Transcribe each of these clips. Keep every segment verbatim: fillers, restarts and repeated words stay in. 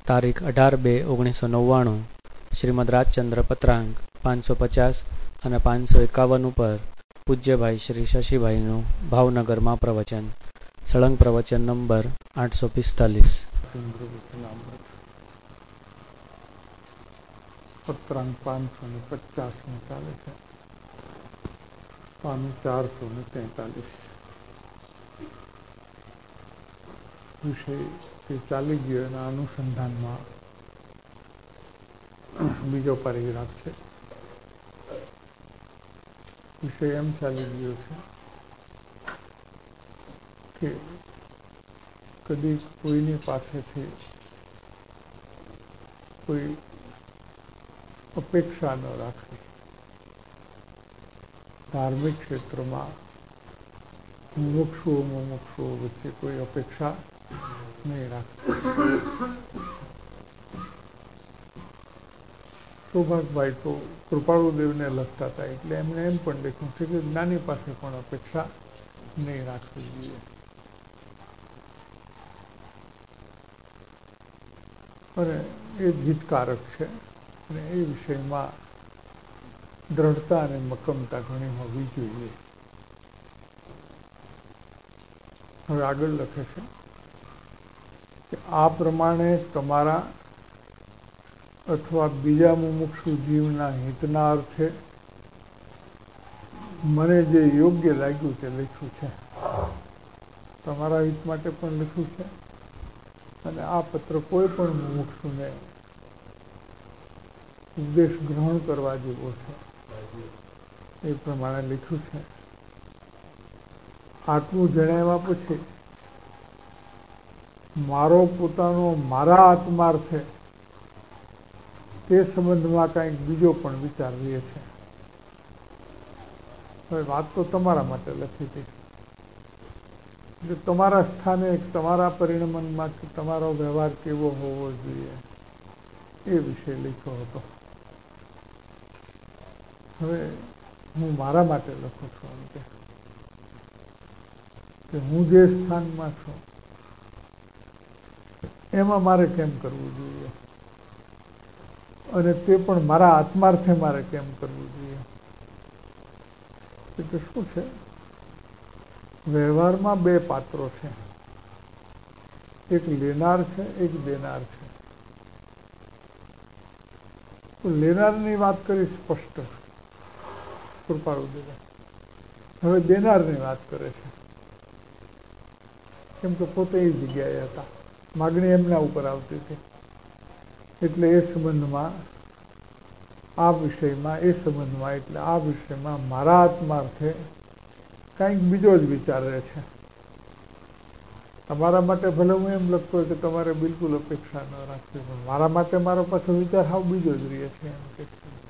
તારીખ અઢાર બે ઓગણીસો નવ્વાણું શ્રીમદ રાજચંદ્ર પત્રાંક પાંચસો પચાસ અને પાંચસો એકાવન ઉપર પૂજ્યભાઈ શ્રી શશીભાઈનું ભાવનગરમાં પ્રવચન. સળંગ પ્રવચન નંબર આઠસો પિસ્તાલીસ. પત્રાંક પાંચસો ને પચાસ ને ચાલે છે, પાનું ચારસો ને તેતાલીસ વિષય તે ચાલી ગયો. એના અનુસંધાનમાં બીજો પેરેગ્રાફ છે. વિષય એમ ચાલી ગયો છે કે કદી કોઈની પાસેથી કોઈ અપેક્ષા ન રાખવી. ધાર્મિક ક્ષેત્રમાં મુમુક્ષુઓ મુમુક્ષુઓ વચ્ચે કોઈ અપેક્ષા નહીં રાખવી. સૌભાગભાઈ તો કૃપાળુદેવને લખતા હતા, એટલે એમણે એમ પણ લખ્યું છે કે જ્ઞાની પાસે પણ અપેક્ષા નહીં રાખવી જોઈએ. અને એ જીતકારક છે અને એ વિષયમાં દ્રઢતા અને મક્કમતા ઘણી હોવી જોઈએ. હવે આગળ લખે છે કે આ પ્રમાણે તમારા અથવા બીજા મુમુક્ષુ જીવના હિતના અર્થે મને જે યોગ્ય લાગ્યું તે લખ્યું છે. તમારા હિત માટે પણ લખ્યું છે અને આ પત્ર કોઈ પણ મુમુક્ષુને ઉપદેશ ગ્રહણ કરવા જેવો છે એ પ્રમાણે લખ્યું છે. આટલું જણાવ્યા પછી મારો પોતાનો મારા આત્માર્થે તે સંબંધમાં કંઈક બીજો પણ વિચાર રહે છે. હવે વાત તો તમારા માટે લખી હતી, એટલે તમારા સ્થાને તમારા પરિણમનમાં તમારો વ્યવહાર કેવો હોવો જોઈએ એ વિષય લખ્યો હતો. હવે હું મારા માટે લખું છું એમ કે હું જે સ્થાનમાં છું એમાં મારે કેમ કરવું જોઈએ અને તે પણ મારા આત્માર્થે મારે કેમ કરવું જોઈએ. એટલે શું છે, વ્યવહારમાં બે પાત્રો છે, એક લેનાર છે, એક દેનાર છે. લેનારની વાત કરી સ્પષ્ટ કૃપાળુદેવ. હવે દેનારની વાત કરે છે, કેમ કે પોતે એ જગ્યાએ હતા, માગણી એમના ઉપર આવતી હતી. એટલે એ સંબંધમાં આ વિષયમાં એ સંબંધમાં એટલે આ વિષયમાં મારા આત્માર્થે કંઈક બીજો જ વિચાર રહે છે. તમારા માટે ભલે હું એમ લખતો હોય કે તમારે બિલકુલ અપેક્ષા ન રાખવી, પણ મારા માટે મારો પાછો વિચાર હાવ બીજો જ રહે છે એમ કે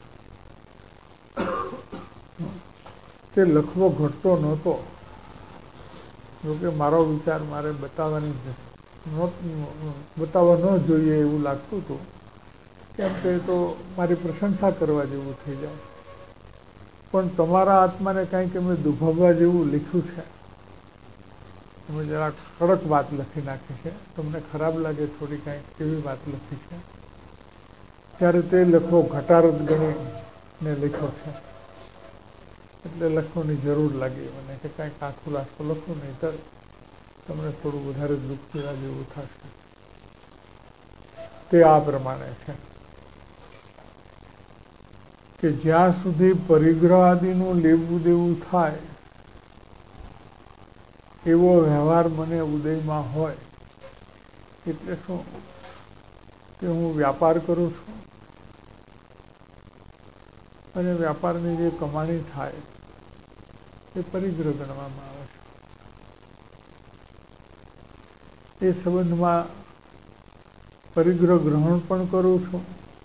તે લખવો ઘટતો નહોતો. જોકે મારો વિચાર મારે બતાવવાની બતાવવા ન જોઈએ એવું લાગતું હતું, કેમ કે તો મારી પ્રશંસા કરવા જેવું થઈ જાય. પણ તમારા આત્માને કાંઈક એમને દુભાવવા જેવું લખ્યું છે. તમે જરા કડક વાત લખી નાખી છે, તમને ખરાબ લાગે થોડી કાંઈક એવી વાત લખી છે, ત્યારે તે લખવો ઘટારત ગણીને લખ્યો છે. એટલે લખવાની જરૂર લાગી મને કે કાંઈક આ ખુલાસો લખું, નહીં તો તમને થોડું વધારે દુઃખ પીડા જેવું થશે. તે આ પ્રમાણે છે કે જ્યાં સુધી પરિગ્રહ આદિનું લેવું દેવું થાય એવો વ્યવહાર મને ઉદયમાં હોય, એટલે શું કે હું વ્યાપાર કરું છું અને વ્યાપારની જે કમાણી થાય એ પરિગ્રહ ગણવામાં આવે છે. એ સંબંધમાં પરિગ્રહ ગ્રહણ પણ કરું છું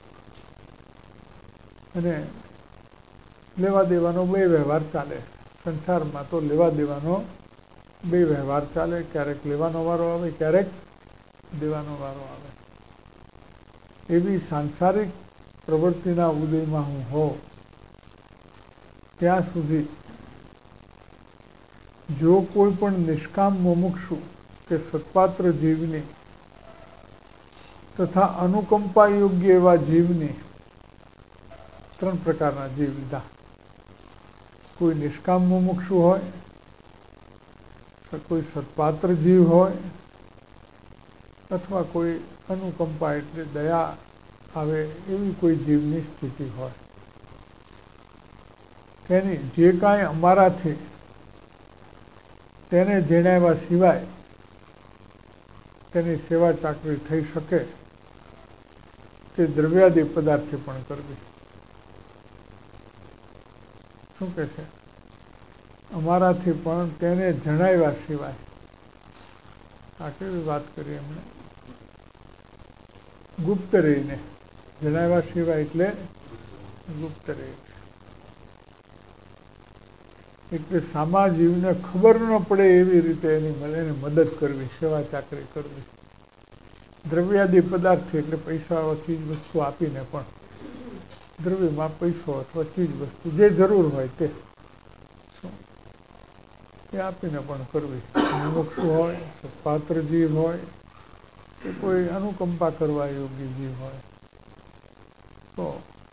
અને લેવા દેવાનો બે વ્યવહાર ચાલે. સંસારમાં તો લેવા દેવાનો બે વ્યવહાર ચાલે, ક્યારેક લેવાનો વારો આવે, ક્યારેક દેવાનો વારો આવે. એવી સાંસારિક પ્રવૃત્તિના ઉદયમાં હું હોઉં ત્યાં સુધી જો કોઈ પણ નિષ્કામ મુમુક્ષુ કે સત્પાત્ર જીવની તથા અનુકંપા યોગ્ય એવા જીવની ત્રણ પ્રકારના જીવ લીધા. કોઈ નિષ્કામ મુમુક્ષુ હોય, કોઈ સત્પાત્ર જીવ હોય, અથવા કોઈ અનુકંપા એટલે દયા આવે એવી કોઈ જીવની સ્થિતિ હોય. તેની જે કાંઈ અમારાથી તેને જણાવ્યા સિવાય તેની સેવા ચાકરી થઈ શકે તે દ્રવ્યાદિ પદાર્થે પણ કરવી. શું કે છે? અમારાથી પણ તેને જણાવ્યા સિવાય. આ કેવી વાત કરી એમણે? ગુપ્ત રહીને જણાવ્યા સિવાય એટલે ગુપ્ત રહીને, એટલે સામા જીવને ખબર ન પડે એવી રીતે એની એને મદદ કરવી, સેવા ચાકરી કરવી. દ્રવ્યાદિ પદાર્થ એટલે પૈસા ચીજ વસ્તુ આપીને પણ, દ્રવ્યમાં પૈસો અથવા ચીજ વસ્તુ જે જરૂર હોય તે એ આપીને પણ કરવી. મુમુક્ષુ હોય, સત્પાત્ર જીવ હોય કે કોઈ અનુકંપા કરવા યોગ્ય જીવ હોય તો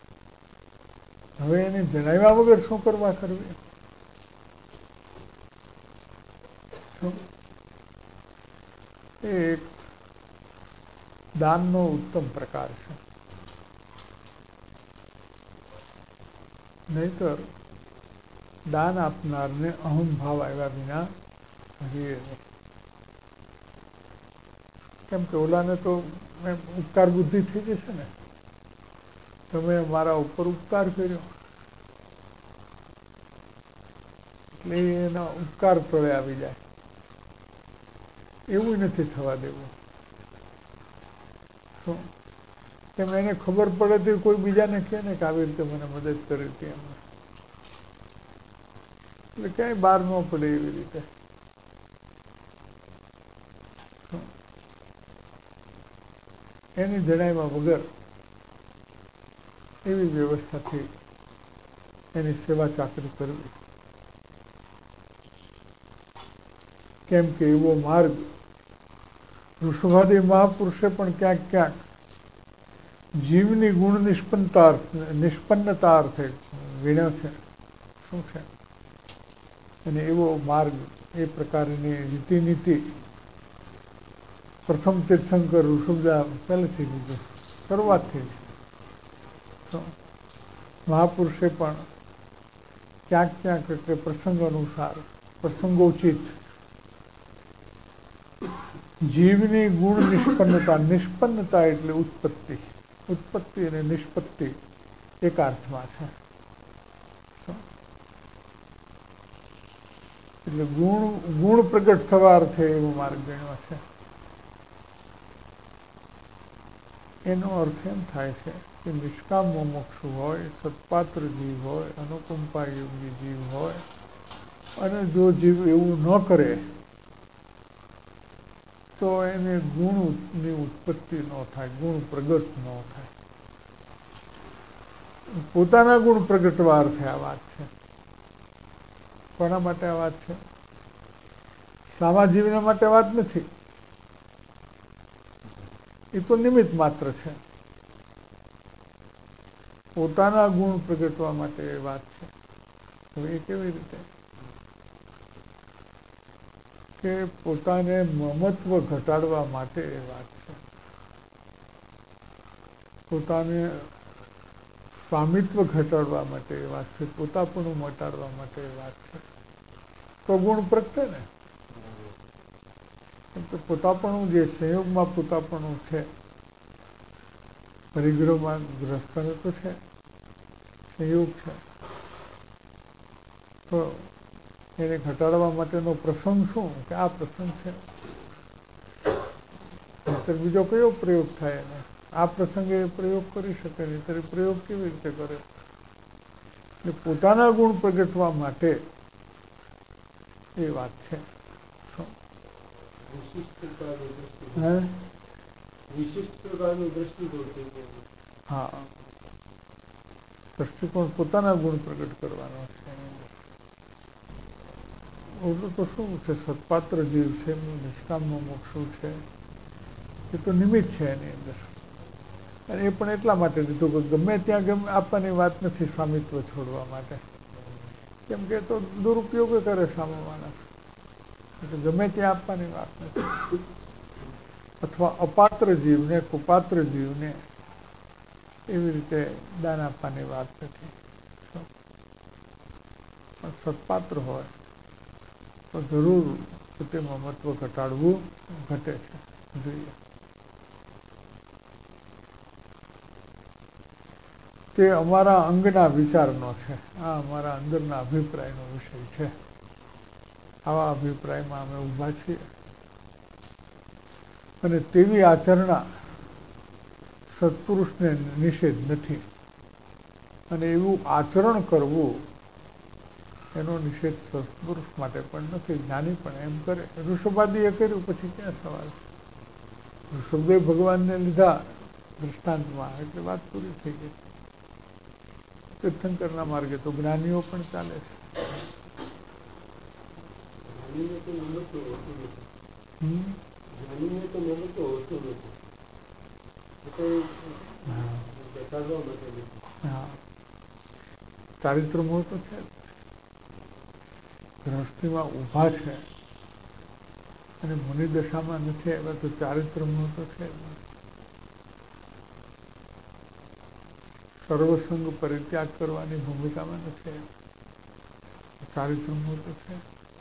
હવે એને જણાવ્યા વગર શું કરવા કરવી? એ એક દાનનો ઉત્તમ પ્રકાર છે. નહીતર દાન આપનારને અહમ ભાવ આવ્યા વિના રહે નહીં. કેમ કે ઓલાને તો ઉપકાર બુદ્ધિ થઈ જશે ને, તમે મારા ઉપર ઉપકાર કર્યો એટલે એના ઉપકાર તળે આવી જાય. એવું નથી થવા દેવું. શું કેમ એને ખબર પડે તો કોઈ બીજાને કહે ને કે આવી રીતે મને મદદ કરી હતી એમ, એટલે ક્યાંય બહાર ન પડે એવી રીતે. એની જણાવ્યા વગર એવી વ્યવસ્થાથી એની સેવા ચાકરી કરવી. કેમ કે એવો માર્ગ ઋષભાદી મહાપુરુષે પણ ક્યાંક ક્યાંક જીવની ગુણ નિષ્પન્નતા નિષ્પન્નતા અર્થે વીણ્યો છે. શું છે? અને એવો માર્ગ, એ પ્રકારની રીતિનીતિ પ્રથમ તીર્થંકર ઋષભદા પહેલેથી લીધું, શરૂઆતથી જ. મહાપુરુષે પણ ક્યાંક ક્યાંક એટલે પ્રસંગ અનુસાર, પ્રસંગોચિત જીવની ગુણ નિષ્પન્નતા, નિષ્પન્નતા એટલે ઉત્પત્તિ, ઉત્પત્તિ અને નિષ્પત્તિ એક અર્થમાં છે. એટલે ગુણ ગુણ પ્રગટ થવા અર્થે એવો માર્ગ ગણ્યો છે. એનો અર્થ એમ થાય છે કે નિષ્કામ મુમુક્ષુ હોય, સત્પાત્ર જીવ હોય, અનુકંપા યોગી જીવ હોય, અને જો જીવ એવું ન કરે તો એને ગુણની ઉત્પત્તિ ન થાય, ગુણ પ્રગટ ન થાય. પોતાના ગુણ પ્રગટવા અર્થે આ વાત છે. કોના માટે આ વાત છે? સામા જીવના માટે વાત નથી. એ તો નિમિત્ત માત્ર છે. પોતાના ગુણ પ્રગટવા માટે એ વાત છે. હવે એ કેવી રીતે? કે પોતાને મમત્વ ઘટાડવા માટે એ વાત છે. પોતાને સ્વામિત્વ ઘટાડવા માટે એ વાત છે. પોતાપણું મટાડવા માટે એ વાત છે. તો ગુણ પ્રગટે ને. તો પોતાપણું જે સંયોગમાં પોતાપણું છે, પરિગ્રહમાં ગ્રસ્તને તો છે, સંયોગ છે, તો એને ઘટાડવા માટેનો પ્રસંગ શું? કે આ પ્રસંગ છે. નહીતર બીજો કયો પ્રયોગ થાય એને? આ પ્રસંગે પ્રયોગ કરી શકે, નહીતર પ્રયોગ કેવી રીતે કરે? એટલે પોતાના ગુણ પ્રગટવા માટે એ વાત છે. હા, દ્રષ્ટિકોણ પોતાના ગુણ પ્રગટ કરવાનો છે. ઓલું તો શું છે? સત્પાત્ર જીવ છે, નિષ્કામ મુમુક્ષુ છે, એ તો નિમિત્ત છે એની અંદર. અને એ પણ એટલા માટે દીધું કે ગમે ત્યાં ગમે આપવાની વાત નથી સ્વામિત્વ છોડવા માટે, કેમ કે તો દુરુપયોગ કરે સામે માણસ, એટલે ગમે ત્યાં આપવાની વાત નથી. અથવા અપાત્ર જીવને કુપાત્ર જીવને એવી રીતે દાન આપવાની વાત નથી. પણ સત્પાત્ર હોય તો જરૂર તેમાં મહત્વ ઘટાડવું ઘટે છે જોઈએ. તે અમારા અંગના વિચારનો છે, આ અમારા અંદરના અભિપ્રાયનો વિષય છે. આવા અભિપ્રાયમાં અમે ઊભા છીએ અને તેવી આચરણા સત્પુરુષને નિષેધ નથી, અને એવું આચરણ કરવું એનો નિષેધ સત્પુરુષ માટે પણ નથી. જ્ઞાની પણ એમ કરે. ઋષભાદિએ કર્યું, પછી ક્યાં સવાલ છે? ઋષભદેવ ભગવાનને લીધા દૃષ્ટાંતમાં, એટલે વાત પૂરી થઈ ગઈ. તીર્થંકરના માર્ગે તો જ્ઞાનીઓ પણ ચાલે છે. ચારિત્ર મોહ તો છે, ગૃહસ્થીમાં ઊભા છે અને મુનિ દશામાં નથી આવ્યા તો ચારિત્ર મોહ તો છે. સર્વસંગ પરિત્યાગ કરવાની ભૂમિકામાં નથી આવ્યા, ચારિત્ર મોહ તો છે.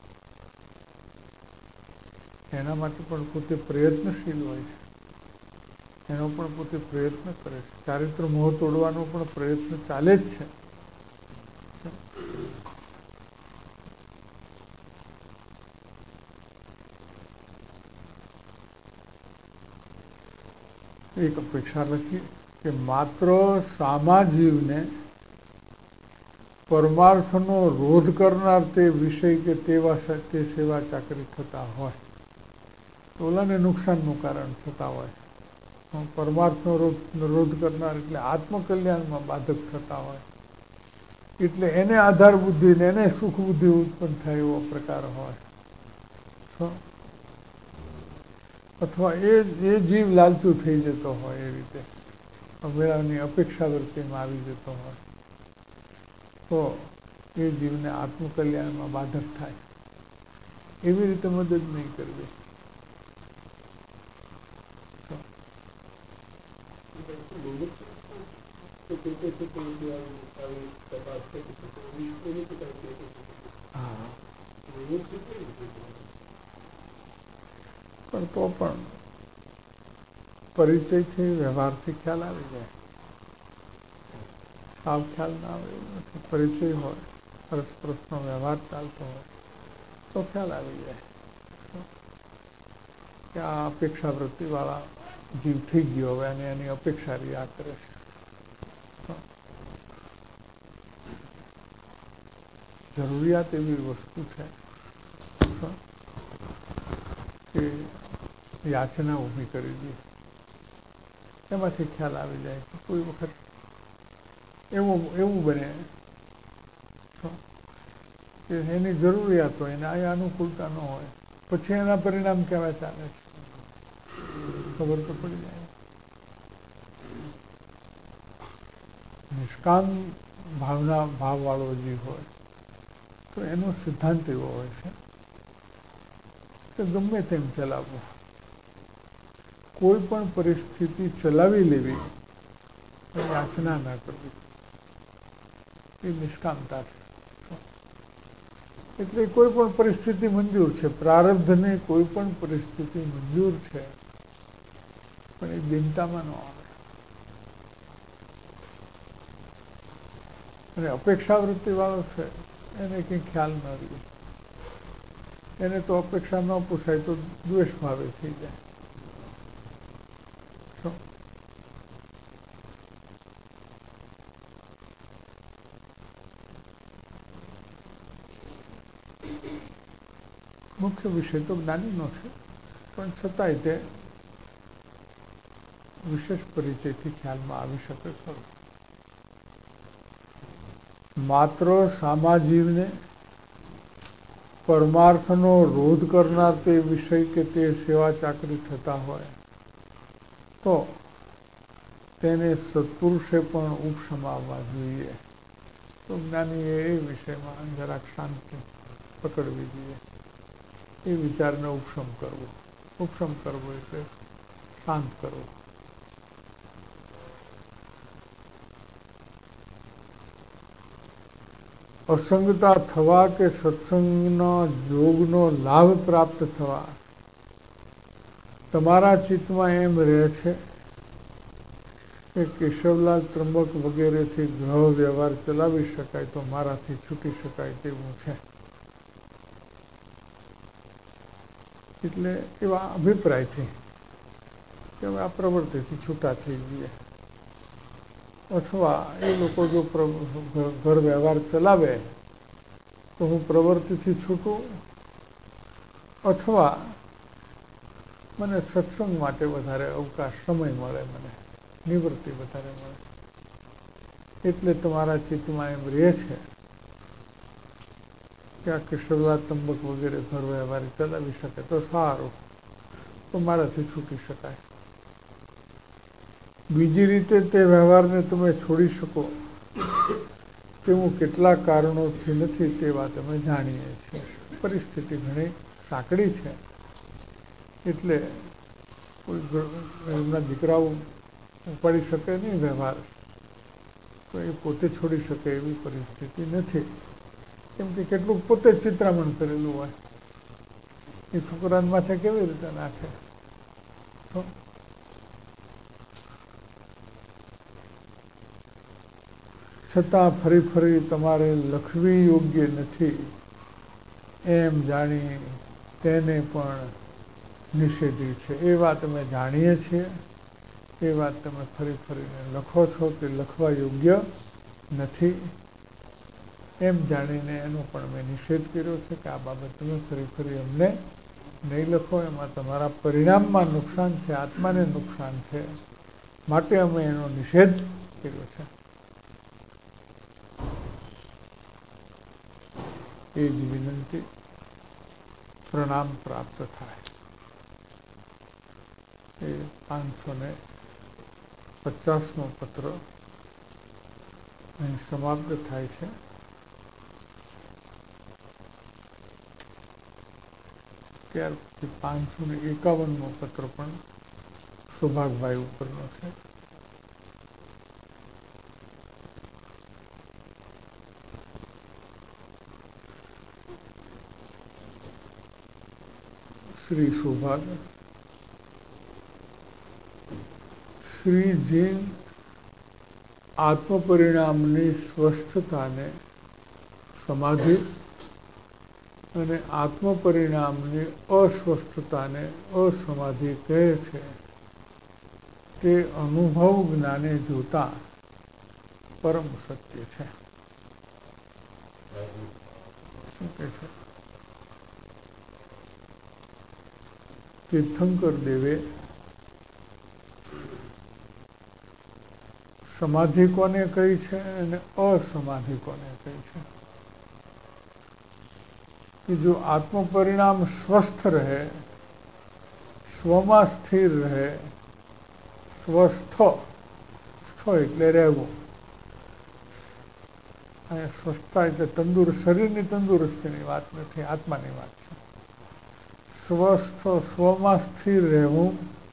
એના માટે પણ પોતે પ્રયત્નશીલ હોય છે, એનો પણ પોતે પ્રયત્ન કરે છે. ચારિત્ર મોહ તોડવાનો પણ પ્રયત્ન ચાલે જ છે. એક અપેક્ષા લખી કે માત્ર સામાજીવને પરમાર્થનો રોધ કરનાર તે વિષય કે તેવા તે સેવા ચાકરી થતા હોય, ઓલાને નુકસાનનું કારણ થતા હોય. પરમાર્થનો રોધ કરનાર એટલે આત્મકલ્યાણમાં બાધક થતા હોય, એટલે એને આધાર બુદ્ધિ ને એને સુખ બુદ્ધિ ઉત્પન્ન થાય એવો પ્રકાર હોય, અથવા એ એ જીવ લાલચુ થઈ જતો હોય, એ રીતે મેળાની અપેક્ષા વૃત્તિમાં આવી જતો હોય, તો એ જીવને આત્મકલ્યાણમાં બાધક થાય. એવી રીતે મદદ નહીં કરવી. હા, પણ તો પણ પરિચયથી વ્યવહારથી ખ્યાલ આવી જાય. સાવ ખ્યાલ ના આવે એવું નથી. પરિચય હોય, પરસ્પરનો વ્યવહાર ચાલતો હોય તો ખ્યાલ આવી જાય કે આ અપેક્ષા વૃત્તિવાળા જીવ થઈ ગયો, હવે અને એની અપેક્ષા રહ્યા કરે છે. જરૂરિયાત એવી વસ્તુ છે કે યાચના ઊભી કરી દે, એમાંથી ખ્યાલ આવી જાય કે કોઈ વખત એવું એવું બને કે એની જરૂરિયાત હોય અને આ અનુકૂળતા ન હોય, પછી એના પરિણામ કેવા ચાલે છે ખબર તો પડી જાય. નિષ્કામ ભાવના ભાવવાળો જે હોય તો એનો સિદ્ધાંત એવો હોય છે કે ગમે તેમ ચલાવવું, કોઈ પણ પરિસ્થિતિ ચલાવી લેવી, યાચના ના કરવી, એ નિષ્કામતા છે. એટલે કોઈ પણ પરિસ્થિતિ મંજૂર છે, પ્રારબ્ધને કોઈ પણ પરિસ્થિતિ મંજૂર છે, પણ એ દિનતામાં ન આવે. અને અપેક્ષા વૃત્તિ વાળો છે એને કંઈ ખ્યાલ ન રહ્યો, એને તો અપેક્ષા ન પૂછાય તો દ્વેષ ભાવે થઈ જાય. મુખ્ય વિષય તો જ્ઞાનીનો છે, પણ છતાંય તે વિશેષ પરિચયથી ખ્યાલમાં આવી શકે ખરો. માત્ર સામાજીવને પરમાર્થનો રોધ કરનાર તે વિષય કે તે સેવા ચાકરી થતા હોય તો તેને સત્પુરુષે પણ ઉપશમાવવા જોઈએ. તો જ્ઞાનીએ એ વિષયમાં જરાક શાંતિ પકડવી જોઈએ. એ વિચારને ઉપશમ કરવો. ઉપશમ કરવો એટલે શાંત કરવો. અસંગતા થવા કે સત્સંગનો યોગનો લાભ પ્રાપ્ત થવા તમારા ચિત્તમાં એમ રહે છે કે કેશવલાલ ત્રંબક વગેરેથી ગ્રહ વ્યવહાર ચલાવી શકાય તો મારાથી છૂટી શકાય તેવું છે. એટલે એવા અભિપ્રાયથી કે આ પ્રવૃત્તિથી છૂટા થઈ જઈએ, અથવા એ લોકો જો ઘર વ્યવહાર ચલાવે તો હું પ્રવૃત્તિથી છૂટું, અથવા મને સત્સંગ માટે વધારે અવકાશ સમય મળે, મને નિવૃત્તિ વધારે મળે. એટલે તમારા ચિત્તમાં એમ રહે છે કે આ કેશવલાલ તંબક વગેરે ઘર વ્યવહાર ચલાવી શકે તો સારું, તો મારાથી છૂટી શકાય. બીજી રીતે તે વ્યવહારને તમે છોડી શકો તેવું કેટલાક કારણોથી નથી, તે વાત અમે જાણીએ છીએ. પરિસ્થિતિ ઘણી સાંકડી છે, એટલે કોઈ એમના દીકરાઓ ઉપાડી શકે નહીં વ્યવહાર, તો એ પોતે છોડી શકે એવી પરિસ્થિતિ નથી. કેમ કે કેટલુંક પોતે જ ચિત્રામણ કરેલું હોય, એ છોકરાને માથે કેવી રીતે નાખે. તો છતાં ફરી ફરી તમારે લખવી યોગ્ય નથી એમ જાણી તેને પણ નિષેધી છે. એ વાત અમે જાણીએ છીએ. એ વાત તમે ફરી ફરીને લખો છો તે લખવા યોગ્ય નથી એમ જાણીને એનો પણ મેં નિષેધ કર્યો છે કે આ બાબત તમે ફરી ફરી અમને નહીં લખો. એમાં તમારા પરિણામમાં નુકસાન છે, આત્માને નુકસાન છે, માટે અમે એનો નિષેધ કર્યો છે. એ જ વિનંતી. પ્રણામ પ્રાપ્ત થાય. એ પાંચસો ને પચાસમો પત્ર અહીં સમાપ્ત થાય છે. ત્યાર પછી પાંચસો ને એકાવનમો પત્ર પણ સૌભાગભાઈ ઉપરનો છે. શ્રી સૌભાગ શ્રીજી આત્મપરિણામની સ્વસ્થતાને સમાધિ અને આત્મપરિણામની અસ્વસ્થતાને અસમાધિ કહે છે. તે અનુભવ જ્ઞાને જોતા પરમ સત્ય છે. શું કહે છે? તીર્થંકર દેવે સમાધિ કોને કહી છે અને અસમાધિ કોને કહી છે? કે જો આત્મ પરિણામ સ્વસ્થ રહે, સ્વમાં સ્થિર રહે, સ્વસ્થ સ્થ એટલે રહેવું, અને સ્વસ્થતા એટલે તંદુરસ્ત, શરીરની તંદુરસ્તીની વાત નથી, આત્માની વાત છે. સ્વસ્થ સ્વમાં સ્થિર રહેવું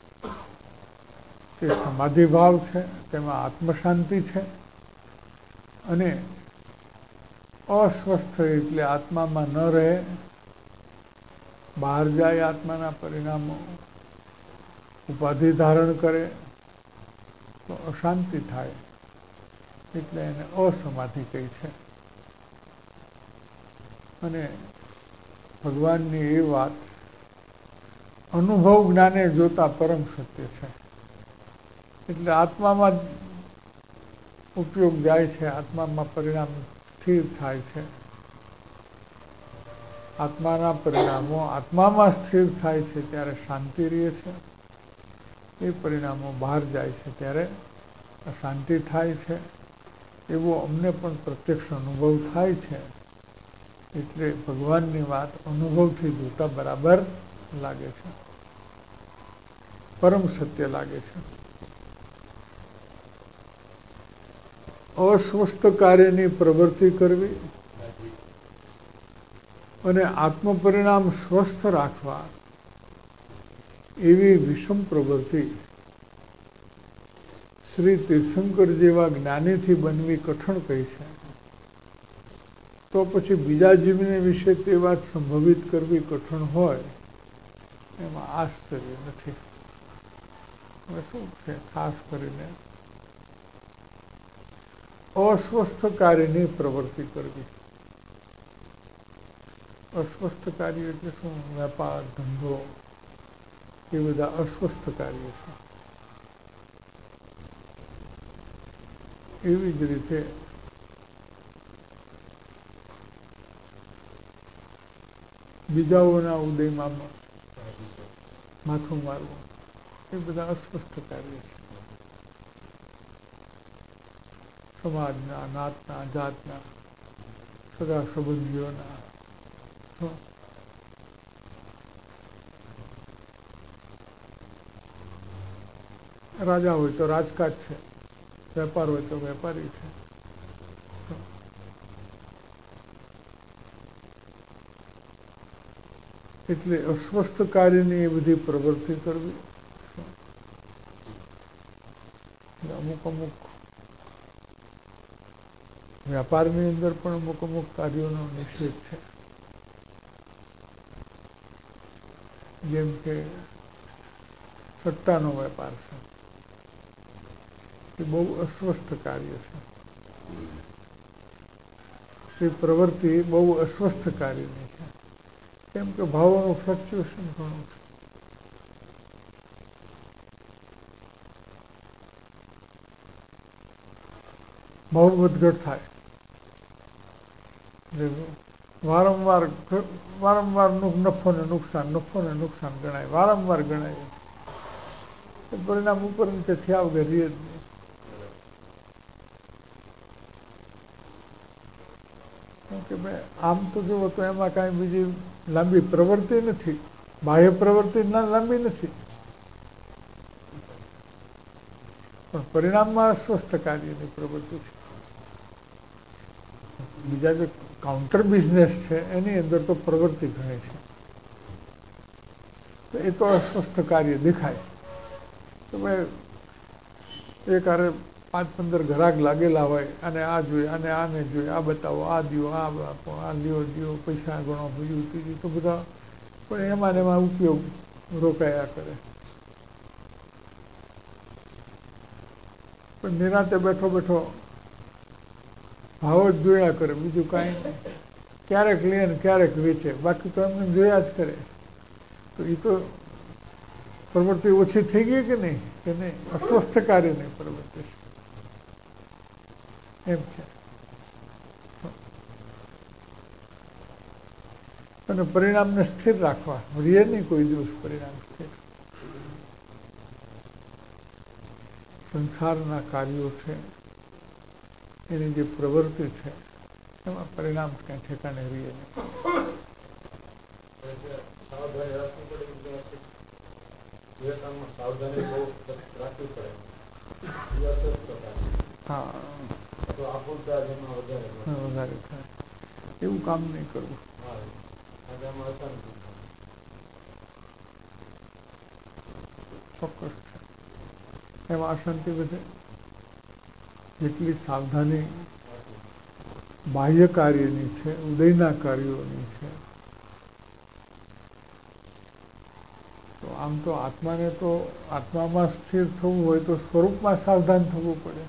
તે સમાધિ ભાવ છે, તેમાં આત્મશાંતિ છે. અને અસ્વસ્થ એટલે આત્મામાં ન રહે, બહાર જાય, આત્માના પરિણામો ઉપાધિ ધારણ કરે તો અશાંતિ થાય, એટલે એને અસમાધિ કહી છે. અને ભગવાનની એ વાત અનુભવ જ્ઞાને જોતા પરમ સત્ય છે. એટલે આત્મામાં ઉપયોગ જાય છે, આત્મામાં પરિણામ સ્થિર થાય છે. આત્માના પરિણામો આત્મામાં સ્થિર થાય છે ત્યારે શાંતિ રહે છે. એ પરિણામો બહાર જાય છે ત્યારે અશાંતિ થાય છે. એવો અમને પણ પ્રત્યક્ષ અનુભવ થાય છે. એટલે ભગવાનની વાત અનુભવથી જોતા બરાબર લાગે છે, પરમ સત્ય લાગે છે. અસ્વસ્થ કાર્યની પ્રવૃત્તિ કરવી અને આત્મ પરિણામ સ્વસ્થ રાખવા એવી વિષમ પ્રવૃત્તિ શ્રી તીર્થંકર જેવા જ્ઞાનીથી બનવી કઠણ કહી છે. તો પછી બીજા જીવને વિશે તે વાત સંભવિત કરવી કઠણ હોય એમાં આશ્ચર્ય નથી. હવે શું છે ખાસ કરીને અસ્વસ્થ કાર્યની પ્રવૃત્તિ કરવી. અસ્વસ્થ કાર્ય એટલે શું? વેપાર ધંધો એ બધા અસ્વસ્થ કાર્ય છે. એવી જ રીતે બીજાઓના ઉદયમાં માથું મારવું એ બધા અસ્વસ્થ કાર્ય છે. સમાજના, નાતના, જાતના, સગા સંબંધીઓના રાજા હોય તો રાજકાજ છે, વેપાર હોય તો વેપારી છે. એટલે અસ્વસ્થ કાર્યની એ બધી પ્રવૃત્તિ કરવી. અમુક અમુક વ્યાપારની અંદર પણ અમુક અમુક કાર્યોનો નિષેધ છે. જેમ કે સટ્ટાનો વેપાર છે, એ બહુ અસ્વસ્થ કાર્ય છે. એ પ્રવૃત્તિ બહુ અસ્વસ્થ કાર્યની છે. કેમ કે ભાવોનું ફ્લક્ચ્યુએશન ઘણું છે. ભાવ વધઘટ થાય. વારંવાર વારંવાર નફો ને નુકસાન નફો ને નુકસાન ગણાય, વારંવાર ગણાય. પરિણામ ઉપર નીચે થયા વગર રહે જ નહીં. કે ભાઈ આમ તો જુઓ તો એમાં કાંઈ બીજી લાંબી પ્રવૃત્તિ નથી, બાહ્ય પ્રવૃત્તિ ના લાંબી નથી, પણ પરિણામમાં અસ્વસ્થ કાર્યની પ્રવૃત્તિ છે. બીજા જે કાઉન્ટર બિઝનેસ છે એની અંદર તો પ્રવૃત્તિ ઘણી છે, તો એ તો અસ્વસ્થ કાર્ય દેખાય. તો ભાઈ એક હારે પાંચ પંદર ગ્રાહક લાગેલા હોય અને આ જોઈએ અને આને જોઈએ, આ બતાવો, આ દો, આ આપો, આ લ્યો દો, પૈસા ગણો, બીજું ત્રીજું, તો બધા પણ એમાં એમાં ઉપયોગ રોકાયા કરે. પણ નિરાંતે બેઠો બેઠો ભાવ જ જોયા કરે, બીજું કાંઈ નહીં. ક્યારેક લે ને ક્યારેક વેચે, બાકી તો એમને જોયા જ કરે. તો એ તો પ્રવૃત્તિ ઓછી થઈ ગઈ કે નહીં? કે નહીં? અસ્વસ્થ કાર્યની પ્રવૃત્તિ છે એમ છે. અને પરિણામને સ્થિર રાખવા, રીએ નહીં કોઈ દિવસ પરિણામ સ્થિર. સંસારના કાર્યો છે એની જે પ્રવૃત્તિ છે એમાં પરિણામ કઈ ઠેકાણે રીએ નહીં. હા, વધારે થાય એવું કામ નહીં કરવું. ચોક્કસ છે. એમાં અશાંતિ વધે. જેટલી સાવધાની બાહ્ય કાર્યની છે, ઉદયના કાર્યોની છે, તો આમ તો આત્માને તો આત્મામાં સ્થિર થવું હોય તો સ્વરૂપમાં સાવધાન થવું પડે.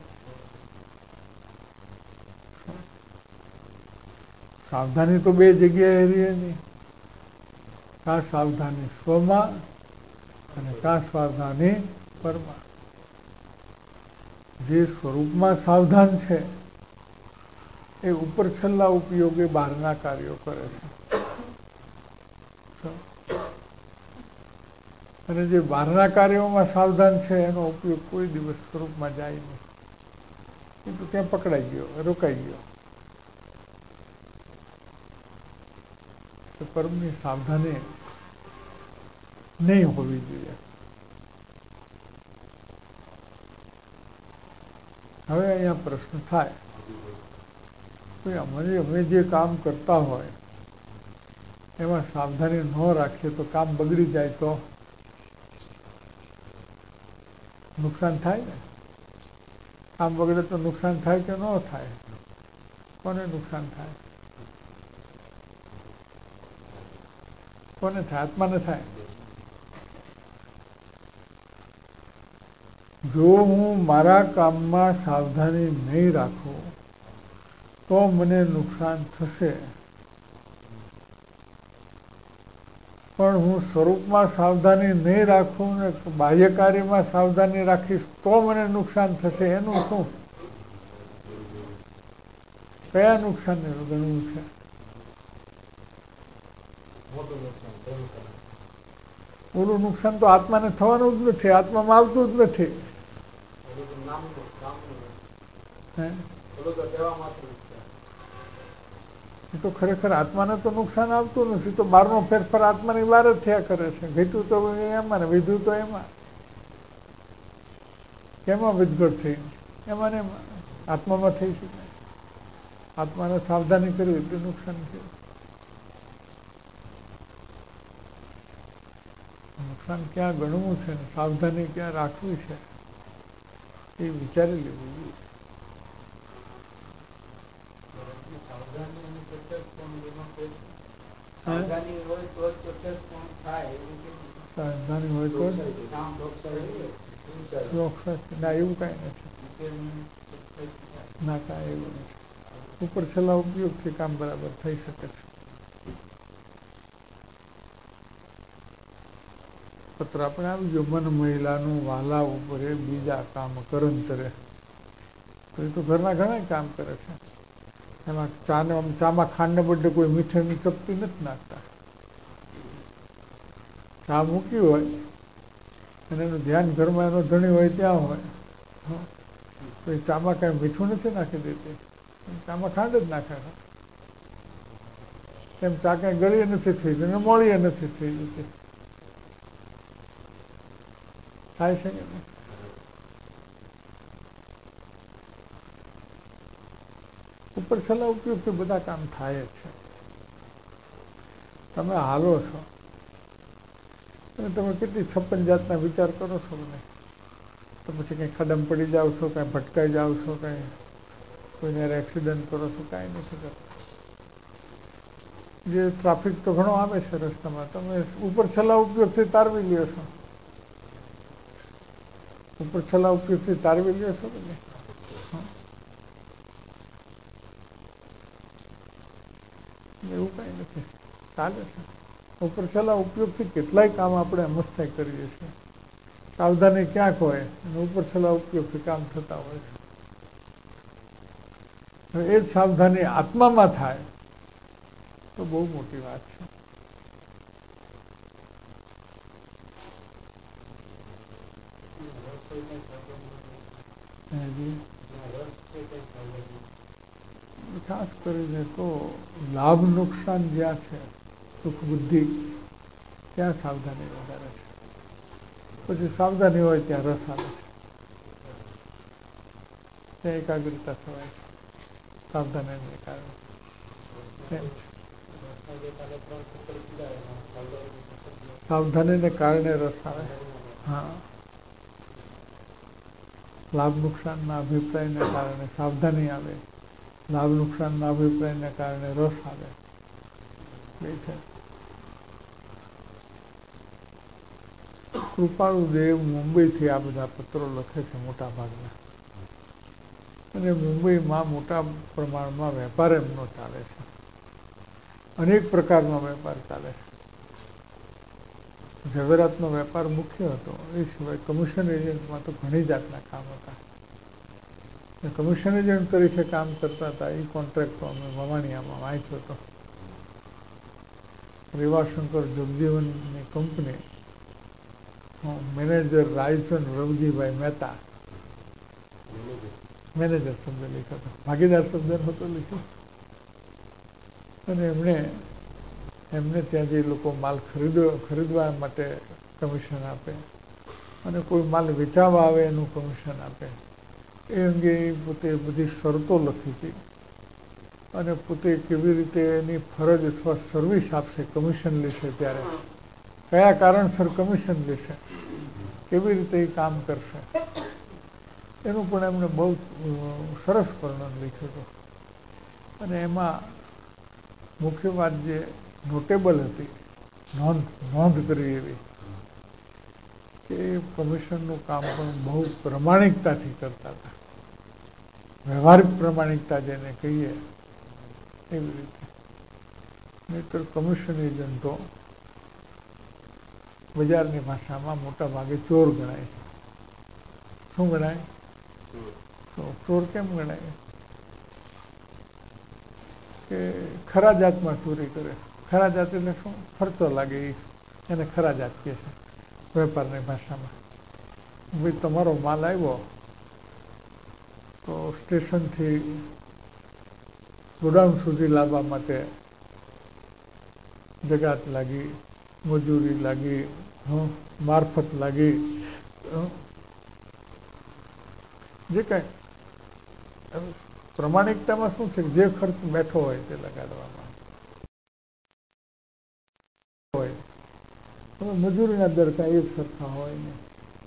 સાવધાની તો બે જગ્યાએ રહે નહીં. કા સાવધાની સ્વમાં અને કા સાવધાની પરમાં. જે સ્વરૂપમાં સાવધાન છે એ ઉપર છેલ્લા ઉપયોગે બહારના કાર્યો કરે છે, અને જે બહારના કાર્યોમાં સાવધાન છે એનો ઉપયોગ કોઈ દિવસ સ્વરૂપમાં જાય નહીં. એ તો ત્યાં પકડાઈ ગયો, રોકાઈ ગયો. તો પરમની સાવધાની નહીં હોવી જોઈએ. હવે અહીંયા પ્રશ્ન થાય કે અમે અમે જે કામ કરતા હોય એમાં સાવધાની ન રાખીએ તો કામ બગડી જાય તો નુકસાન થાય ને. કામ બગડે તો નુકસાન થાય કે ન થાય? કોને નુકસાન થાય? કોને થાય? આત્માને થાય. જો હું મારા કામમાં સાવધાની નહીં રાખું તો મને નુકસાન થશે, પણ હું સ્વરૂપમાં સાવધાની નહીં રાખું ને બાહ્ય કાર્યમાં સાવધાની રાખીશ તો મને નુકસાન થશે. એનું શું? કયા નુકસાનને ગણવું છે? ઓલું નુકસાન તો આત્માને થવાનું જ નથી, આત્મામાં આવતું જ નથી. એ તો ખરેખર આત્માને તો નુકસાન આવતું નથી. તો બહારનો ફેરફાર આત્માની બહાર જ થયા કરે છે. ઘટ્યું તો એમાં ને વિધું તો એમાં. કેમાં વિધઘટ થઈ? એમાં ને એમાં. આત્મામાં થઈ શકે. આત્માને સાવધાની કરવી એટલે નુકસાન છે. નુકસાન ક્યાં ગણવું છે ને સાવધાની ક્યાં રાખવી છે એ વિચારી લેવું જોઈએ. સાવધાની હોય તો ના, એવું કઈ નથી. ના, કાંઈ એવું નથી. ઉપર છેલ્લા ઉપયોગથી કામ બરાબર થઈ શકે છે. પત્ર આપણે આવી ગયો, મન મહિલાનું વાલા ઉપર બીજા કામ કરંતરે. તો એ તો ઘરના ઘણા કામ કરે છે. એમાં ચાને ચામાં ખાંડને બદલે કોઈ મીઠાઈની ચપટી નથી નાખતા. ચા મૂકી હોય અને એનું ધ્યાન ઘરમાં એનો ધણી હોય ત્યાં હોય તો એ ચામાં કાંઈ મીઠું નથી નાખી દેતી, ચામાં ખાંડ જ નાખે છે. એમ ચા કાંઈ ગળીએ નથી થઈ જતી અને મોળીએ નથી થઈ જતી. થાય છે કે નહીં? ઉપર છેલ્લા ઉપયોગથી બધા કામ થાય જ છે. તમે હાલો છો અને તમે કેટલી છપ્પન જાતના વિચાર કરો છો ને, તો પછી કંઈ ખડમ પડી જાઓ છો, કાંઈ ભટકાઈ જાઓ છો, કાંઈ કોઈને એક્સિડન્ટ કરો છો, કાંઈ નથી કરતા. જે ટ્રાફિક તો ઘણો આવે છે રસ્તામાં, તમે ઉપર છેલ્લા ઉપયોગથી તારવી લ્યો છો. ઉપર છેલ્લા ઉપયોગથી તારવી લ્યો છો કે નહીં? એવું કાંઈ નથી, ચાલે છે. ઉપર છેલ્લા ઉપયોગથી કેટલાય કામ આપણે મસ્ત કરીએ છીએ. સાવધાની ક્યાંક હોય અને ઉપર છેલ્લા ઉપયોગથી કામ થતા હોય છે. એ જ સાવધાની આત્મામાં થાય તો બહુ મોટી વાત છે. ખાસ કરીને તો લાભ નુકસાન જ્યાં છે, સુખ બુદ્ધિ, ત્યાં સાવધાની વધારે છે. પછી સાવધાની હોય ત્યાં રસ આવે છે, ત્યાં એકાગ્રતા થવાય છે સાવધાનીને કારણે. સાવધાનીને કારણે રસ આવે. હા, લાભ નુકસાનના અભિપ્રાયને કારણે સાવધાની આવે, લાભ નુકસાનના અભિપ્રાયને કારણે રસ આવે. બે છે. કૃપાળુ દેવ મુંબઈથી આ બધા પત્રો લખે છે મોટા ભાગના, અને મુંબઈમાં મોટા પ્રમાણમાં વેપાર એમનો ચાલે છે. અનેક પ્રકારનો વેપાર ચાલે છે. ઝવેરાતનો વેપાર મુખ્ય હતો, એ સિવાય કમિશન એજન્ટમાં તો ઘણી જાતના કામ હતા. કમિશન એજન્ટ તરીકે કામ કરતા હતા. એ કોન્ટ્રાક્ટો અમે વવાણિયામાં વાંચ્યો હતો. રેવાશંકર જગજીવનની company, manager Raichand Ravjibhai Mehta, manager શબ્દ લખ્યો હતો, ભાગીદાર શબ્દ નહોતો લખ્યો. અને એમણે એમને ત્યાં જે લોકો માલ ખરીદવા ખરીદવા માટે કમિશન આપે અને કોઈ માલ વેચાવા આવે એનું કમિશન આપે. એ અંગે પોતે બધી શરતો લખી હતી અને પોતે કેવી રીતે એની ફરજ અથવા સર્વિસ આપશે, કમિશન લેશે ત્યારે કયા કારણસર કમિશન લેશે, કેવી રીતે એ કામ કરશે, એનું પણ એમણે બહુ સરસ વર્ણન લખ્યું હતું. અને એમાં મુખ્ય વાત જે નોટેબલ હતી, નોંધ નોંધ કરવી એવી, કે કમિશનનું કામ પણ બહુ પ્રમાણિકતાથી કરતા હતા. વ્યવહારિક પ્રમાણિકતા જેને કહીએ એવી રીતે. નહીતર કમિશન એજન્ટો બજારની ભાષામાં મોટા ભાગે ચોર ગણાય. શું ગણાય? ચોર કેમ ગણાય? કે ખરા જાતમાં ચોરી કરે. ખરા જાત એટલે શું? ખર્ચો લાગે એ એને ખરા જાત કહે છે વેપારની ભાષામાં. ભાઈ તમારો માલ આવ્યો તો સ્ટેશનથી ગોડાઉન સુધી લાવવા માટે જગાત લાગી, મજૂરી લાગી, મારફત લાગી, જે કાંઈ પ્રમાણિકતામાં શું છે, જે ખર્ચ બેઠો હોય તે લગાડવામાં હોય. હવે મજૂરીના દર કાંઈ એક સરખા હોય નહીં.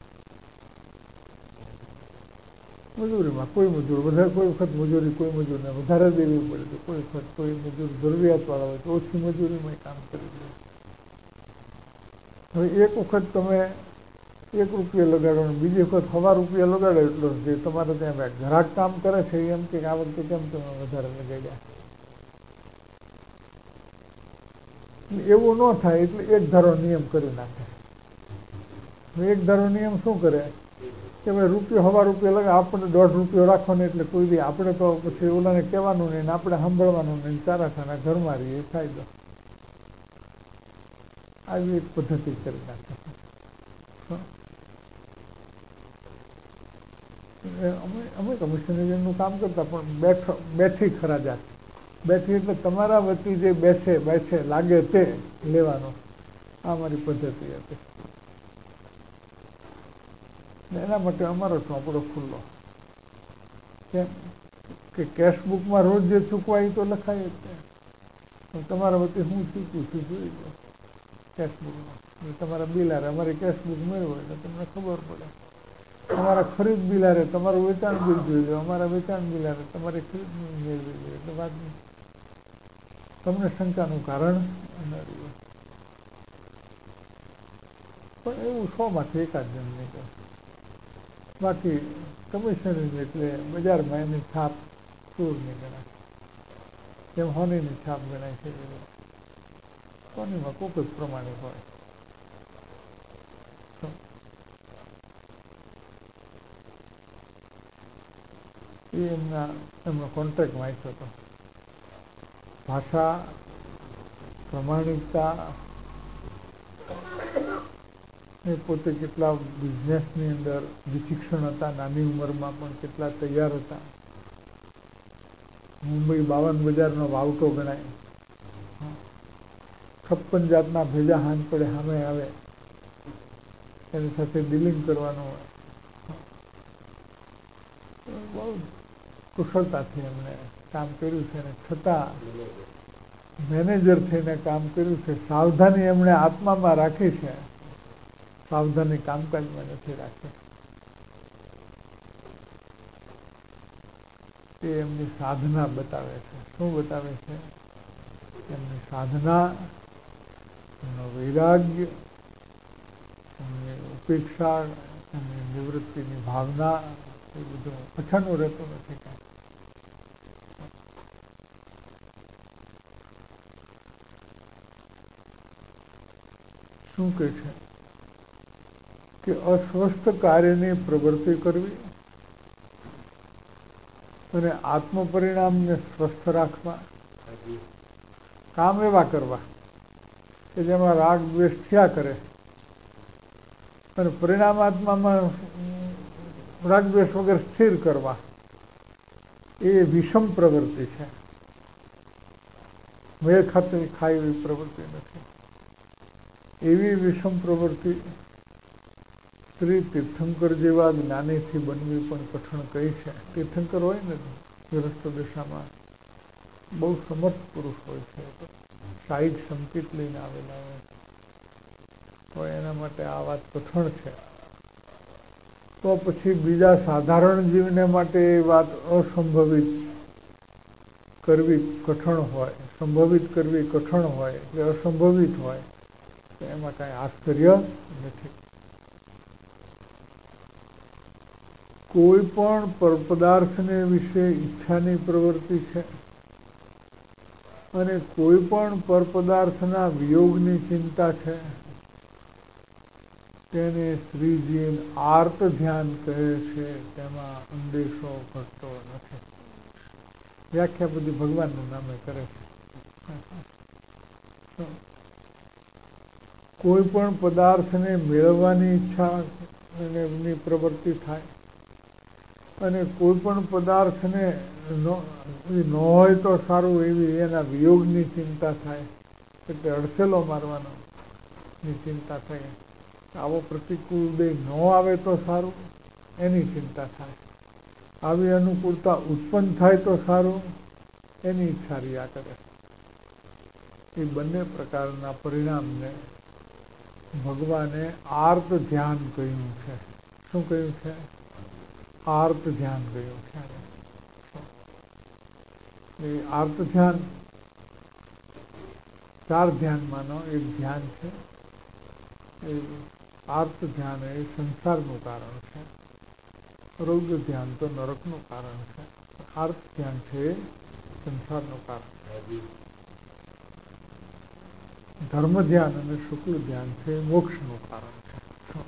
મજૂરીમાં કોઈ મજૂર વધારે, કોઈ વખત મજૂરી કોઈ મજૂરને વધારે દેવી પડે તો કોઈ વખત કોઈ મજૂર જરૂરિયાતવાળા હોય તો ઓછી મજૂરીમાં કામ કરી દે. હવે એક વખત તમે એક રૂપિયા લગાડો ને બીજી વખત સવા રૂપિયા લગાડો એટલો જે તમારે ત્યાં ગ્રાહક કામ કરે છે એમ કે આ વખતે કેમ તમે વધારે લગાડ્યા, એવું ન થાય એટલે એક ધારો નિયમ કરી નાખે. એક ધારો નિયમ શું કરે કે ભાઈ રૂપિયો સવા રૂપિયા લગાડ, આપણને દોઢ રૂપિયો રાખવાનો એટલે કોઈ દી આપણે તો પછી ઓલાને કહેવાનું નહીં, આપણે સાંભળવાનું નહીં, ચારા ખાના ઘરમાં રહીએ ફાયદો. આવી એક પદ્ધતિ કરી નાખે. અમે અમે કમિશન એજન્ટનું કામ કરતા પણ બેઠો બેઠી ખરા જાત. બેઠી એટલે તમારા વતી જે બેસે બેસે લાગે તે લેવાનો. આ મારી પદ્ધતિ હતી. એના માટે અમારો ચોપડો ખુલ્લો. કેમ કે કેશબુકમાં રોજ જે ચૂકવાય તો લખાય જ છે. તમારા વતી હું ચૂકું છું જોઈ લો કેશબુકમાં. તમારા બિલારે અમારી કેશબુક મેળવો એટલે તમને ખબર પડે. અમારા ખરીદ બિલારે તમારું વેચાણ બિલ જોઈ લો, અમારા વેચાણ બિલારે તમારી ખરીદ મેળવી લો એટલે વાત તમને શંકાનું કારણ ન રહ્યું. પણ એવું સો માંથી એકાદ જણ નહીં કરે. બાકી કમિશનરી એટલે બજારમાં એની છાપ ચોરની ગણાય, જેમ હોનીની છાપ ગણાય છે. સોનીમાં કોઈક જ પ્રમાણિક હોય. એ એમના એમનો કોન્ટ્રાક્ટ વાંચ્યો હતો. ભાષા, પ્રમાણિકતા, એ પોતે કેટલા બિઝનેસની અંદર વિચિક્ષણ હતા, નાની ઉંમરમાં પણ કેટલા તૈયાર હતા. મુંબઈ બાવન બજારનો વાવટો ગણાય. છપ્પન જાતના ભેજા હાથ પડે સામે આવે એની સાથે ડીલિંગ કરવાનું હોય. બહુ કુશળતાથી એમણે કામ કર્યું છે અને છતાં મેનેજર થઈને કામ કર્યું છે. સાવધાની એમણે આત્મામાં રાખી છે, સાવધાની કામકાજમાં નથી રાખી. એ એમની સાધના બતાવે છે. શું બતાવે છે? એમની સાધના, એમનો વૈરાગ્ય, એમની ઉપેક્ષા, એમની નિવૃત્તિની ભાવના, એ બધું અછાનું રહેતું નથી. કાંઈ શું કહે છે કે અસ્વસ્થ કાર્યની પ્રવૃત્તિ કરવી અને આત્મ પરિણામને સ્વસ્થ રાખવા. કામ એવા કરવા કે જેમાં રાગ દ્વેષ થયા કરે અને પરિણામાત્મામાં રાગ દ્વેષ વગર સ્થિર કરવા. એ વિષમ પ્રવૃત્તિ છે. મેળ ખાતી ખાય એવી પ્રવૃત્તિ નથી. એવી વિષમ પ્રવૃત્તિ સ્ત્રી તીર્થંકર જેવા જ્ઞાનીથી બનવી પણ કઠણ કઈ છે. તીર્થંકર હોય ને ગૃહસ્થ દશામાં બહુ સમર્થ પુરુષ હોય છે, સાઈડ સંકેત લઈને આવેલા હોય તો એના માટે આ વાત કઠણ છે. તો પછી બીજા સાધારણ જીવને માટે એ વાત અસંભવિત કરવી કઠણ હોય, સંભવિત કરવી કઠણ હોય એટલે અસંભવિત હોય તો એમાં કઈ આશ્ચર્ય નથી. કોઈ પણ પરપદાર્થને વિશે ઈચ્છાની પ્રવૃત્તિ છે અને કોઈ પણ પરપદાર્થના વિયોગની ચિંતા છે તેને શ્રીજી આર્ત ધ્યાન કહે છે. તેમાં અંદેશો ઘટતો નથી. વ્યાખ્યા બધી ભગવાનનું નામે કરે છે. કોઈ પણ પદાર્થને મેળવવાની ઈચ્છા એની પ્રવૃત્તિ થાય અને કોઈ પણ પદાર્થને ન હોય તો સારું એવી એના વિયોગની ચિંતા થાય, એટલે અડસેલો મારવાનો ની ચિંતા થાય. આવો પ્રતિકૂળ ઉદય ન આવે તો સારું એની ચિંતા થાય. આવી અનુકૂળતા ઉત્પન્ન થાય તો સારું એની ઈચ્છા રહ્યા કરે. એ બંને પ્રકારના પરિણામને ભગવાને આર્ત ધ્યાન કહ્યું છે. શું કહ્યું છે? આર્ત ધ્યાન કહ્યું છે. એ આર્ત ધ્યાન ચાર ધ્યાનમાંનો એક ધ્યાન છે. એ આર્ત ધ્યાન એ સંસારનું કારણ છે. રૌદ્ર ધ્યાન તો નરકનું કારણ છે. આર્ત ધ્યાન છે સંસારનું કારણ. ધર્મ ધ્યાન અને શુક્લ ધ્યાન છે મોક્ષનું કારણ છે.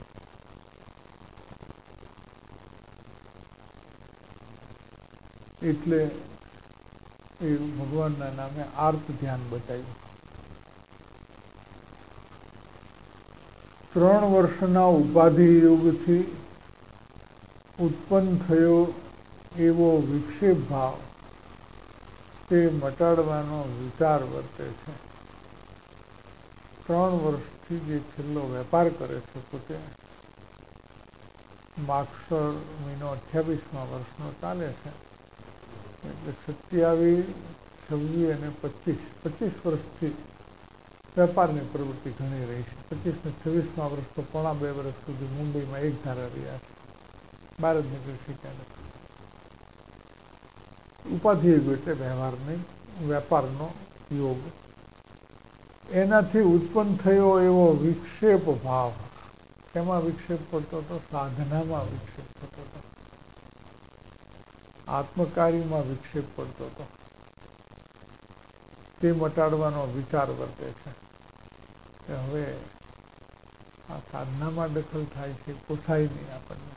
એટલે એ ભગવાનના નામે આર્ત ધ્યાન બતાવ્યું. ત્રણ વર્ષના ઉપાધિ યુગથી ઉત્પન્ન થયો એવો વિક્ષેપ ભાવ તે મટાડવાનો વિચાર વર્તે છે. ત્રણ વર્ષથી જે છેલ્લો વેપાર કરે છે પોતે, માગસર મહિનો અઠ્યાવીસમાં વર્ષનો ચાલે છે એટલે સત્યાવીસ છવ્વીસ અને પચીસ પચીસ વર્ષથી વેપારની પ્રવૃત્તિ ઘણી રહી છે. પચીસ ને છવ્વીસમાં વર્ષ તો પોણા બે વર્ષ સુધી મુંબઈમાં એક ધારા રહ્યા છે, બહાર જ નીકળી શક્યા નથી. ઉપાધિ યુગ એટલે વ્યવહાર નહીં, વેપારનો યોગ. એનાથી ઉત્પન્ન થયો એવો વિક્ષેપ ભાવ. એમાં વિક્ષેપ પડતો હતો? સાધનામાં વિક્ષેપ થતો હતો, આત્મકાર્યમાં વિક્ષેપ પડતો હતો. તે મટાડવાનો વિચાર વર્તે છે કે હવે આ સાધનામાં દખલ થાય છે, પોસાય નહીં આપણને.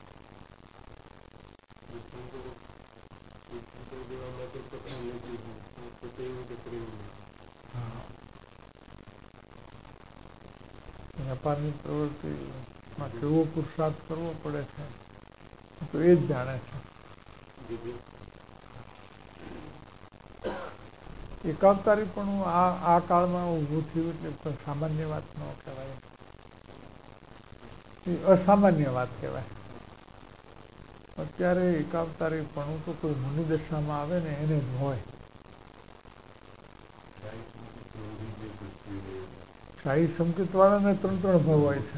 વેપારની પ્રવૃત્તિમાં કેવો પુરુષાર્થ કરવો પડે છે તો એ જ જાણે છે. એકાવતારી પણ આ આ કાળમાં ઊભું થયું એટલે સામાન્ય વાત ન કહેવાય, એ અસામાન્ય વાત કહેવાય. અત્યારે એકાવતારી પણ તો કોઈ મુનિદશામાં આવે ને એને જ હોય. શાહી સંકેત વાળાને ત્રણ ત્રણ ભાવ હોય છે.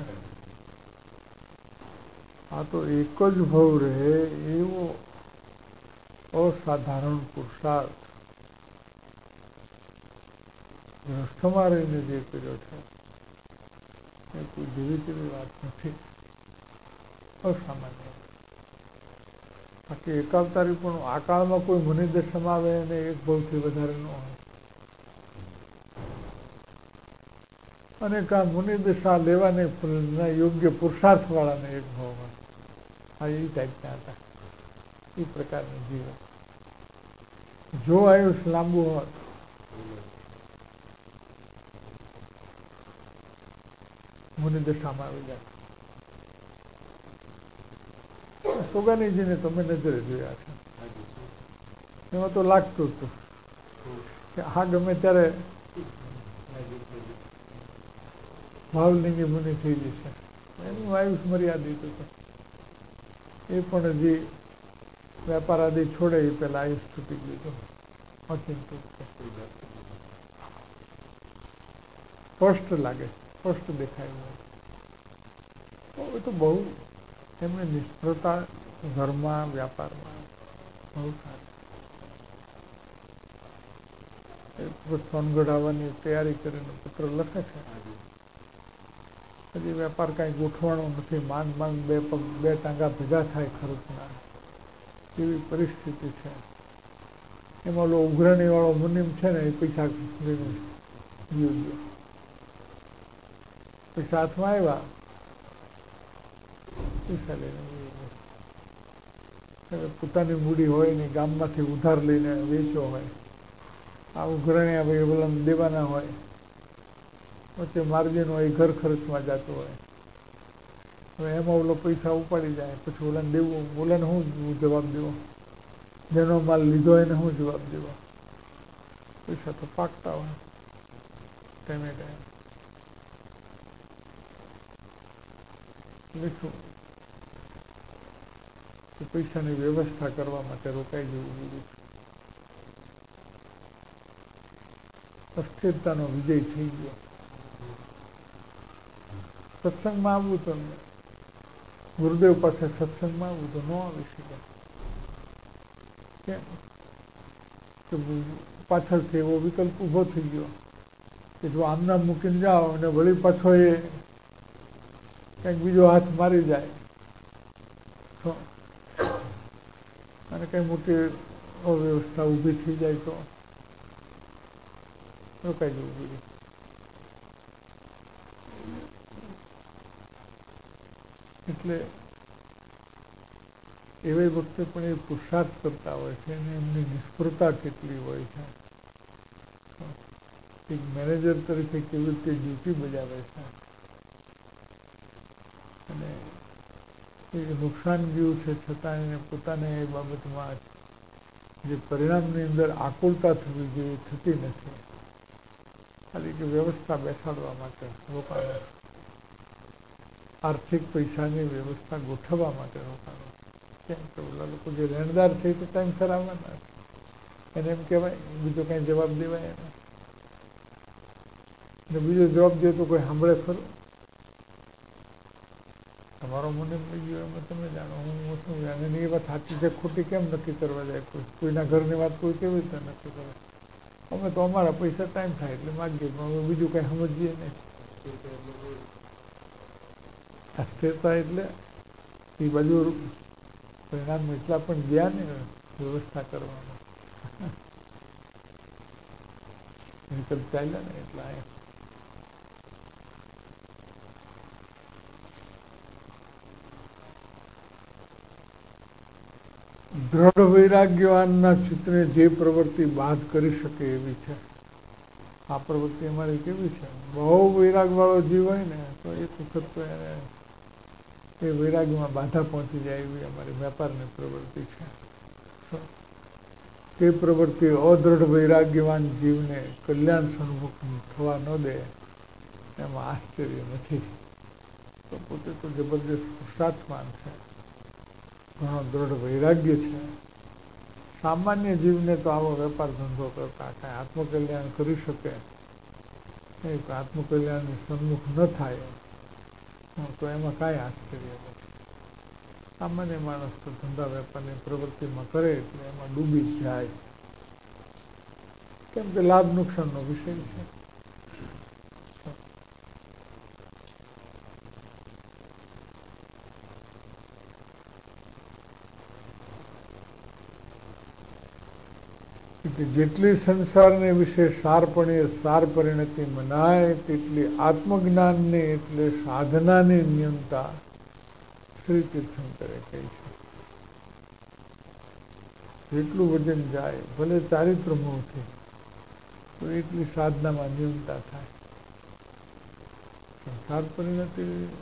આ તો એક જ ભાવ રહે એવો અસાધારણ પુરુષાર્થ ગ્રસ્થમાં રહીને જે કર્યો છે એ કોઈ જેવી તેવી વાત નથી, અસામાન્ય. બાકી એકાવતારી પણ આ કાળમાં કોઈ મુનિદશામાં આવે અને એક ભાવથી વધારે ન હોય. અને કા મુનિદશા લેવાને યોગ્ય પુરુષાર્થ વાળાને એક ભાવ મળે. આ એ ટાઈપના હતા, એ પ્રકારનું જીવન. જો આયુષ લાંબુ હોત મુનિદશામાં આવી જાય. સોગાનીજીને તમે નજરે જોયા છે, એમાં તો લાગતું હતું કે આ ગમે ત્યારે ભાવલિંગી મુનિ થઈ જશે. એનું આયુષ મર્યાદિત હતું. એ પણ હજી વેપાર આદિ છોડે એ પેલા આયુષ છૂટી ગયું અચિંતિત. સ્પષ્ટ લાગે, સ્પષ્ટ દેખાય. એ તો બહુ એમને નિષ્ફળતા ઘરમાં વ્યાપારમાં બહુ સારી. સોનગઢ આવવાની તૈયારી કરીને પત્ર લખે છે. હજી વેપાર કાંઈ ગોઠવાનો નથી. માંડ માંડ બે પગ બે ટાંગા ભેગા થાય ખર્ચના એવી પરિસ્થિતિ છે. એમાં ઓલો ઉઘરાણી વાળો મુનિમ છે ને એ પૈસા લઈને ગયો ગયો પૈસા હાથમાં આવ્યા, પૈસા લઈને પોતાની મૂડી હોય ને ગામમાંથી ઉધાર લઈને વેચ્યો હોય. આ ઉઘરાણી ભાઈ ઓલા દેવાના હોય, વચ્ચે માર્જિન હોય, ઘર ખર્ચમાં જતો હોય. હવે એમાં ઓલો પૈસા ઉપાડી જાય, પછી ઓલાને દેવું, ઓલાને શું જવાબ દેવો? જેનો માલ લીધો એને શું જવાબ દેવો? પૈસા તો પાકતા હોય ટાઈમે ટાઈમ. લીધું પૈસાની વ્યવસ્થા કરવા માટે રોકાઈ જવું બીજું. અસ્થિરતાનો વિજય થઈ ગયો. સત્સંગમાં આવવું તો ગુરુદેવ પાસે સત્સંગમાં આવવું તો ન આવી શકે. કેમ કે પાછળથી એવો વિકલ્પ ઉભો થઈ ગયો કે જો આમના મૂકીને જાઓ અને વળી પાછો એ કંઈક બીજો હાથ મારી જાય તો અને કંઈ મોટી અવ્યવસ્થા ઊભી થઈ જાય તો રોકાઈ જવું બીજું. એટલે એવી વખતે પણ એ પુરુષાર્થ કરતા હોય છે અને એમની નિષ્ફળતા કેટલી હોય છે. એક મેનેજર તરીકે કેવી રીતે ડ્યુટી બજાવે છે અને એ નુકસાન ગયું છે છતાં એને પોતાને એ બાબતમાં જે પરિણામની અંદર આકુલતા થવી જોઈએ થતી નથી. ખાલી કે વ્યવસ્થા બેસાડવા માટે રોકાણ, આર્થિક પૈસાની વ્યવસ્થા ગોઠવવા માટે રોકાણ. કેમ કે ઓલા લોકો જે લેણદાર છે એ તો ટાઈમસર આવવાના એને એમ કહેવાય, બીજો કાંઈ જવાબ દેવાય એને. ને બીજો જવાબ દે તો કોઈ સાંભળે ખરું? તમારો મને લઈ ગયો એમાં તમે જાણો, હું શું જાણે એ વાત સાચી છે ખોટી કેમ નક્કી કરવા જાય? કોઈ કોઈના ઘરની વાત કોઈ કેવી રીતે નક્કી કરે? અમે તો અમારા પૈસા ટાઈમ થાય એટલે માગીએ, પણ અમે બીજું કાંઈ સમજીએ નહીં. અસ્થિરતા એટલે એ બાજુ પરિણામ એટલા પણ ગયા ને વ્યવસ્થા કરવામાં વિકલ્પ ચાલ્યા ને એટલા એમ. દ્રઢ વૈરાગ્યવાનના ચિત્તને જે પ્રવૃત્તિ બાદ કરી શકે એવી છે. આ પ્રવૃત્તિ અમારી કેવી છે? બહુ વૈરાગ વાળો જીવ હોય ને તો એક વખત તો એને એ વૈરાગ્યમાં બાધા પહોંચી જાય એવી અમારી વેપારની પ્રવૃત્તિ છે. તે પ્રવૃત્તિ અદ્રઢ વૈરાગ્યવાન જીવને કલ્યાણ સન્મુખ થવા ન દે એમાં આશ્ચર્ય નથી. તો પોતે તો જબરદસ્ત પુરુષાર્થવાન છે, ઘણો દ્રઢ વૈરાગ્ય છે. સામાન્ય જીવને તો આવો વેપાર ધંધો કરતા કાંઈ આત્મકલ્યાણ કરી શકે નહીં, આત્મકલ્યાણની સન્મુખ ન થાય તો એમાં કાંઈ આશ્ચર્ય નથી. સામાન્ય માણસ તો ધંધા વેપારની પ્રવૃત્તિમાં કરે એટલે એમાં ડૂબી જ જાય, કેમ કે લાભ નુકસાનનો વિષય છે. જેટલી સંસારને વિશે સારપણે સાર પરિણતિ મનાય તેટલી આત્મજ્ઞાનને એટલે સાધનાની ન્યૂનતા શ્રી તીર્થંકરે કહી છે. જેટલું વજન જાય ભલે ચારિત્ર મોહથી તો એટલી સાધનામાં ન્યૂનતા થાય. સંસાર પરિણતિ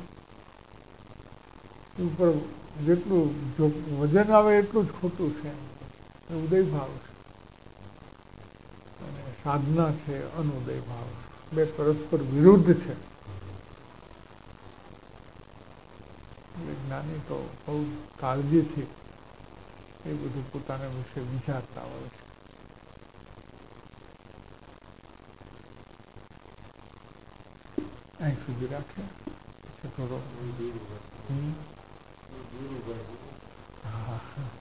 ઉપર જેટલું વજન આવે એટલું જ ખોટું છે. ઉદય ભાવ છે અને સાધના છે અનુદય ભાવ. બે પરસ્પર વિરુદ્ધ છે. જ્ઞાની તો બહુ કાળજીથી એ બધું પોતાના વિશે વિચારતા હોય છે. અહીં સુધી રાખે થોડો હા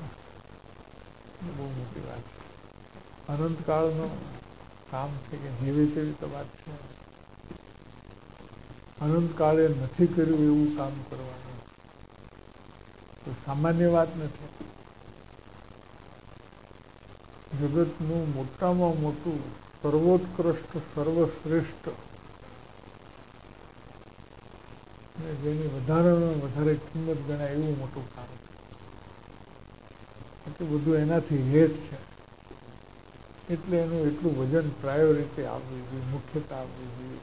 બહુ મોટી વાત છે. અનંતકાળનું કામ છે કે જેવી તેવી તો વાત છે. અનંતકાળે નથી કર્યું એવું કામ કરવાનું તો સામાન્ય વાત નથી. જગતનું મોટામાં મોટું સર્વોત્કૃષ્ટ સર્વશ્રેષ્ઠ જેની વધારેમાં વધારે કિંમત ગણાય એવું મોટું કામ છે. એટલું બધું એનાથી હેત છે એટલે એનું એટલું વજન પ્રાયોરિટી આપવી જોઈએ, મુખ્યતા આપવી જોઈએ.